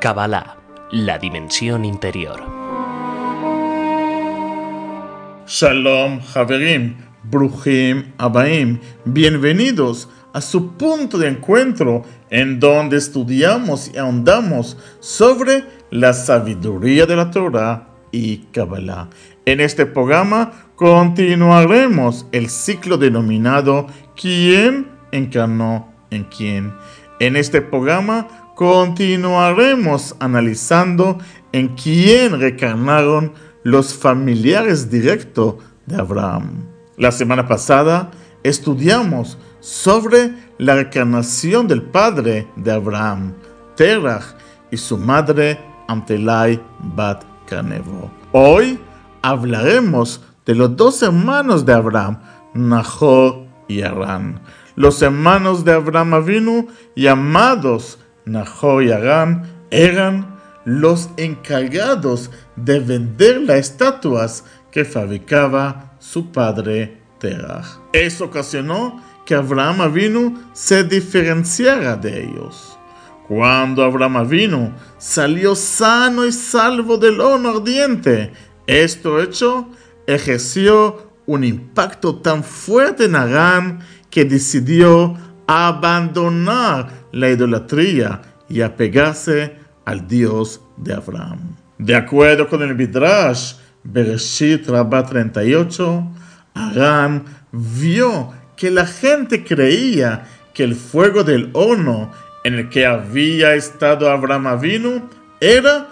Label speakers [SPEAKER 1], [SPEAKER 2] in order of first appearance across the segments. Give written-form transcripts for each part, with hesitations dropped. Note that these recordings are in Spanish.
[SPEAKER 1] Kabbalah, la dimensión interior.
[SPEAKER 2] Shalom, Haverim, Bruchim Abaim, bienvenidos a su punto de encuentro en donde estudiamos y ahondamos sobre la sabiduría de la Torah y Kabbalah. En este programa continuaremos el ciclo denominado ¿Quién encarnó en quién? En este programa continuaremos analizando en quién reencarnaron los familiares directos de Abraham. La semana pasada estudiamos sobre la reencarnación del padre de Abraham, Terach, y su madre, Amtelai bat Canevo. Hoy hablaremos de los dos hermanos de Abraham, Nahor y Harán. Los hermanos de Abraham Avinu, llamados Nahor y Harán, eran los encargados de vender las estatuas que fabricaba su padre Terach. Eso ocasionó que Abraham Avinu se diferenciara de ellos. Cuando Abraham Avinu salió sano y salvo del horno ardiente, esto hecho ejerció un impacto tan fuerte en Harán que decidió abandonar la idolatría y apegarse al Dios de Abraham. De acuerdo con el Midrash, Bereshit Rabbah 38, Harán vio que la gente creía que el fuego del horno en el que había estado Abraham Avinu era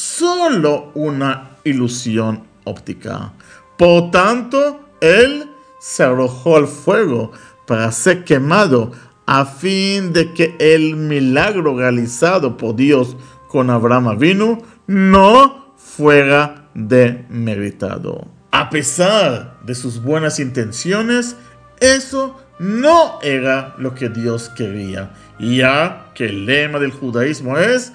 [SPEAKER 2] solo una ilusión óptica. Por tanto, él se arrojó al fuego para ser quemado a fin de que el milagro realizado por Dios con Abraham Avinu no fuera demeritado. A pesar de sus buenas intenciones, eso no era lo que Dios quería, ya que el lema del judaísmo es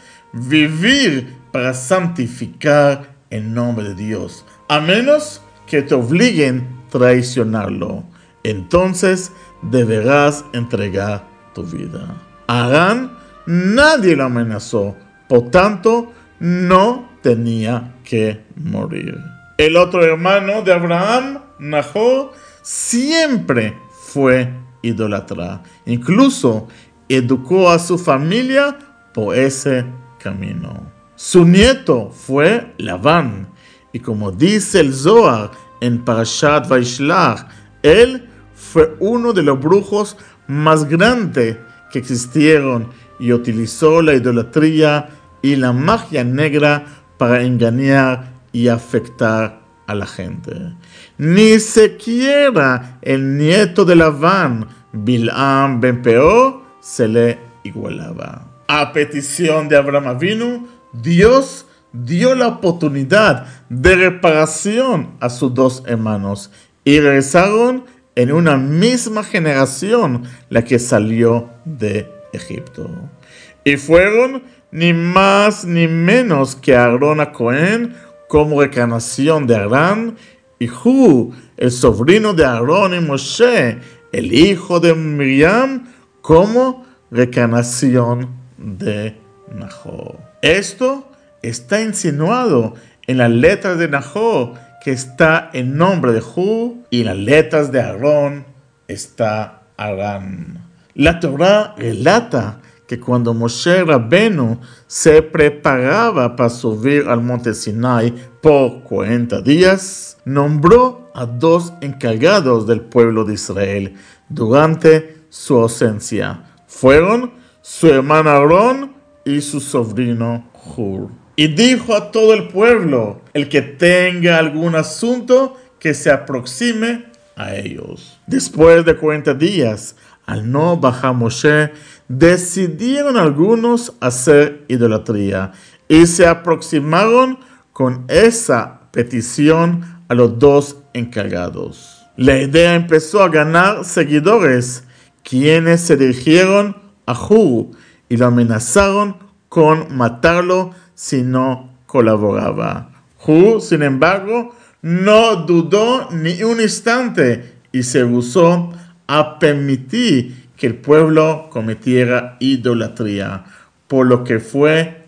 [SPEAKER 2] vivir para santificar el nombre de Dios, a menos que te obliguen a traicionarlo. Entonces deberás entregar tu vida. Harán nadie lo amenazó, por tanto no tenía que morir. El otro hermano de Abraham, Nahor, siempre fue idólatra. Incluso educó a su familia por ese camino. Su nieto fue Labán, y como dice el Zohar en Parashat Vaishlach, él fue uno de los brujos más grandes que existieron y utilizó la idolatría y la magia negra para engañar y afectar a la gente. Ni siquiera el nieto de Labán, Bil'am ben Peor, se le igualaba. A petición de Abraham Avinu, Dios dio la oportunidad de reparación a sus dos hermanos y regresaron en una misma generación la que salió de Egipto. Y fueron ni más ni menos que Aarón a Cohen como reencarnación de Harán, y Hu, el sobrino de Aarón y Moshe, el hijo de Miriam, como reencarnación de Nahor. Esto está insinuado en las letras de Nahor, que está en nombre de Hu, y en las letras de Aarón está Harán. La Torah relata que cuando Moshe Rabbenu se preparaba para subir al monte Sinai por 40 días, nombró a dos encargados del pueblo de Israel durante su ausencia. Fueron su hermano Aarón y su sobrino Hur. Y dijo a todo el pueblo: el que tenga algún asunto, que se aproxime a ellos. Después de 40 días, al no bajar Moshe, decidieron algunos hacer idolatría y se aproximaron con esa petición a los dos encargados. La idea empezó a ganar seguidores, quienes se dirigieron a Hur y lo amenazaron con matarlo si no colaboraba. Hur, sin embargo, no dudó ni un instante y se rehusó a permitir que el pueblo cometiera idolatría, por lo que fue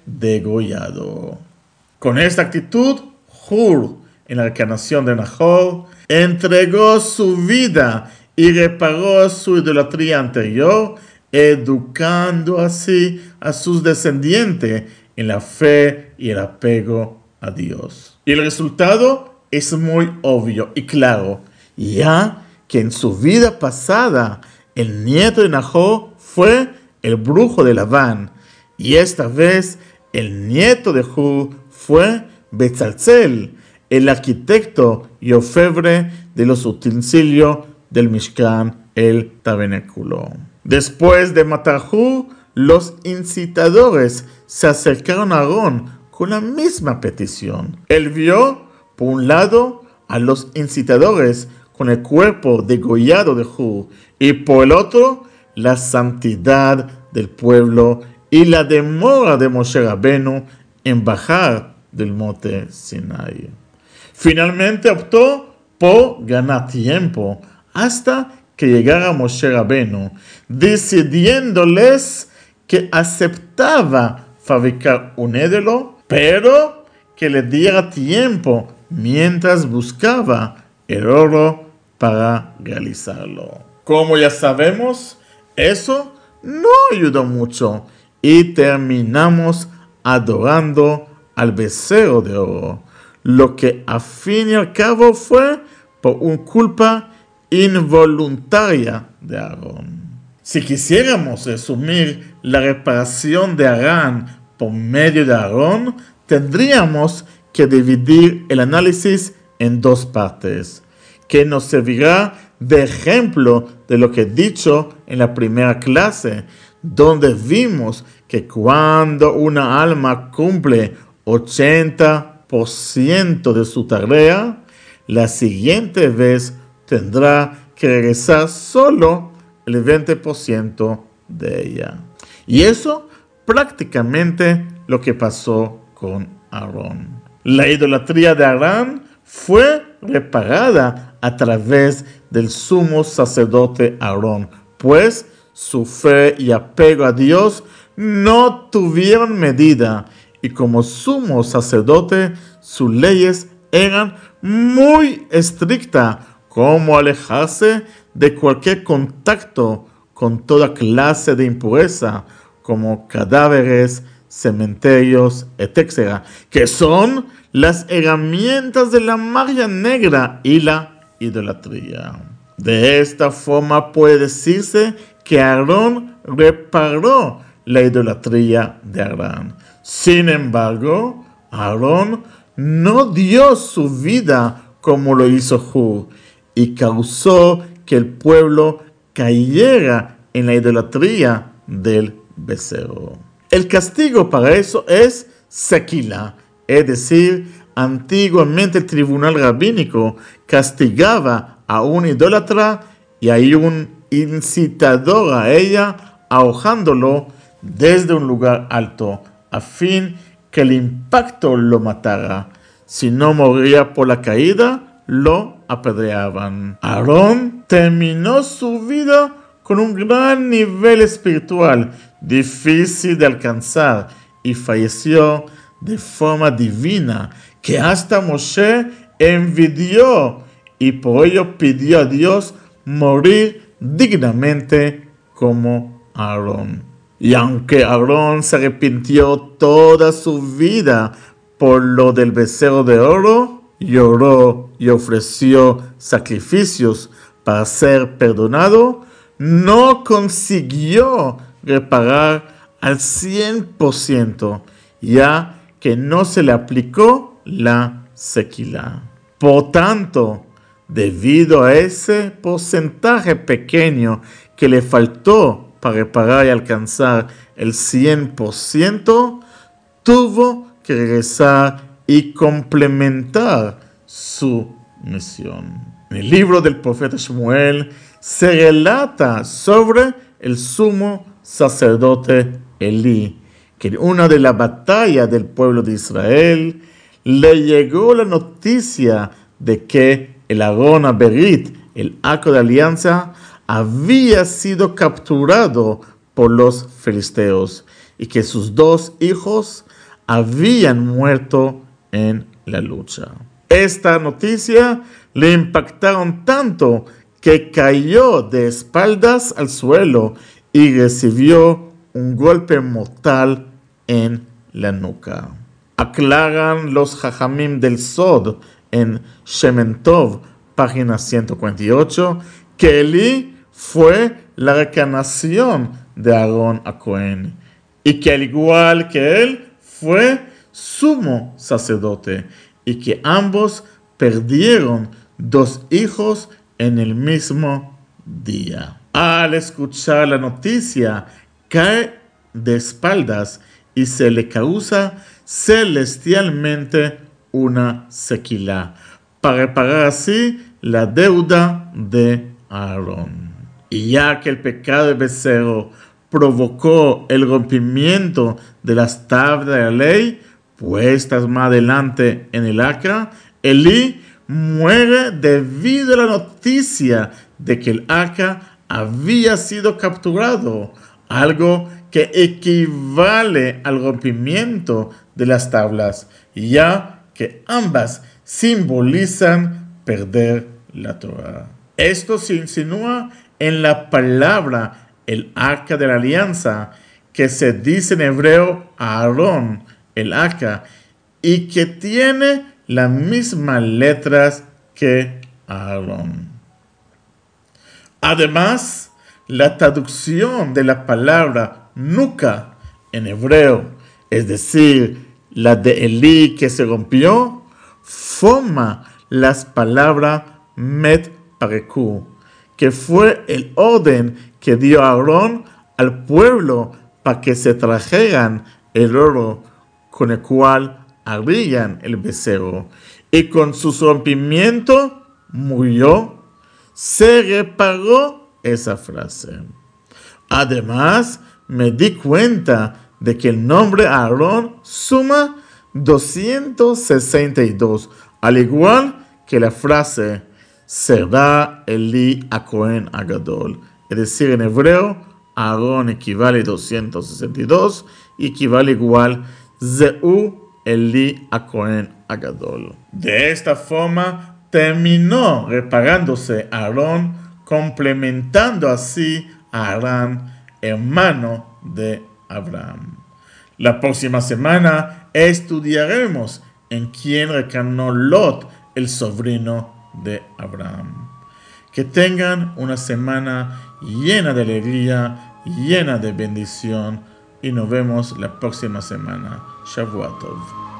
[SPEAKER 2] degollado. Con esta actitud, Hur, en la encarnación de Nahor, entregó su vida y reparó su idolatría anterior, educando así a sus descendientes en la fe y el apego a Dios. Y el resultado es muy obvio y claro, ya que en su vida pasada el nieto de Nahor fue el brujo de Labán, y esta vez el nieto de Hur fue Betzalel, el arquitecto y orfebre de los utensilios del Mishkan, el tabernáculo. Después de matar a Hur, los incitadores se acercaron a Aarón con la misma petición. Él vio, por un lado, a los incitadores con el cuerpo degollado de Hur, y por el otro, la santidad del pueblo y la demora de Moshe Rabenu en bajar del monte Sinai. Finalmente optó por ganar tiempo hasta que llegara Moshe Rabenu, decidiéndoles que aceptaba fabricar un ídolo, pero que le diera tiempo mientras buscaba el oro para realizarlo. Como ya sabemos, eso no ayudó mucho y terminamos adorando al becerro de oro, lo que a fin y al cabo fue por una culpa involuntaria de Aarón. Si quisiéramos resumir la reparación de Arán por medio de Aarón, tendríamos que dividir el análisis en dos partes, que nos servirá de ejemplo de lo que he dicho en la primera clase, donde vimos que cuando una alma cumple 80% de su tarea, la siguiente vez tendrá que regresar solo el 20% de ella. Y eso prácticamente lo que pasó con Aarón. La idolatría de Aarón fue reparada a través del sumo sacerdote Aarón, pues su fe y apego a Dios no tuvieron medida, y como sumo sacerdote sus leyes eran muy estrictas, como alejarse de cualquier contacto con toda clase de impureza, como cadáveres, cementerios, etc., que son las herramientas de la magia negra y la idolatría. De esta forma puede decirse que Aarón reparó la idolatría de Arán. Sin embargo, Aarón no dio su vida como lo hizo Hur y causó que el pueblo cayera en la idolatría del becerro. El castigo para eso es sequila, es decir, antiguamente el tribunal rabínico castigaba a un idólatra y a un incitador a ella, ahogándolo desde un lugar alto, a fin que el impacto lo matara. Si no moría por la caída, lo apedreaban. Aarón terminó su vida con un gran nivel espiritual, difícil de alcanzar, y falleció de forma divina, que hasta Moshe envidió, y por ello pidió a Dios morir dignamente como Aarón. Y aunque Aarón se arrepintió toda su vida por lo del becerro de oro, lloró y ofreció sacrificios para ser perdonado, no consiguió reparar al 100%, ya que no se le aplicó la sequila. Por tanto, debido a ese porcentaje pequeño que le faltó para reparar y alcanzar el 100%, tuvo que regresar y complementar su misión. En el libro del profeta Shmuel se relata sobre el sumo sacerdote Elí, que en una de las batallas del pueblo de Israel le llegó la noticia de que el Aarón Aberit, el arco de alianza, había sido capturado por los filisteos, y que sus 2 hijos habían muerto en la lucha. Esta noticia le impactaron tanto que cayó de espaldas al suelo y recibió un golpe mortal en la nuca. Aclaran los Jajamim del Sod en Shemen Tov, página 148, que Elí fue la reencarnación de Aarón a Cohen y que al igual que él fue sumo sacerdote y que ambos perdieron 2 hijos en el mismo día. Al escuchar la noticia, cae de espaldas y se le causa celestialmente una sequila, para reparar así la deuda de Aarón. Y ya que el pecado del becerro provocó el rompimiento de las tablas de la ley, puestas más adelante en el arca, Elí muere debido a la noticia de que el arca había sido capturado, algo que equivale al rompimiento de las tablas, ya que ambas simbolizan perder la Torah. Esto se insinúa en la palabra el arca de la alianza, que se dice en hebreo Aarón, el arca, y que tiene las mismas letras que Aarón. Además, la traducción de la palabra nuca en hebreo, es decir, la de Elí que se rompió, forma las palabras met pareku, que fue el orden que dio Aarón al pueblo para que se trajeran el oro con el cual harían el becerro, y con su rompimiento murió. Se reparó esa frase. Además, me di cuenta de que el nombre Aarón suma 262, al igual que la frase será Elí a Cohen Agadol. Es decir, en hebreo, Aarón equivale a 262 y equivale igual Zeu Elí a Cohen Agadol. De esta forma, terminó reparándose Aarón, complementando así a Arán, hermano de Abraham. La próxima semana estudiaremos en quién reencarnó Lot, el sobrino de Abraham. Que tengan una semana llena de alegría, llena de bendición, y nos vemos la próxima semana. Shavua Tov.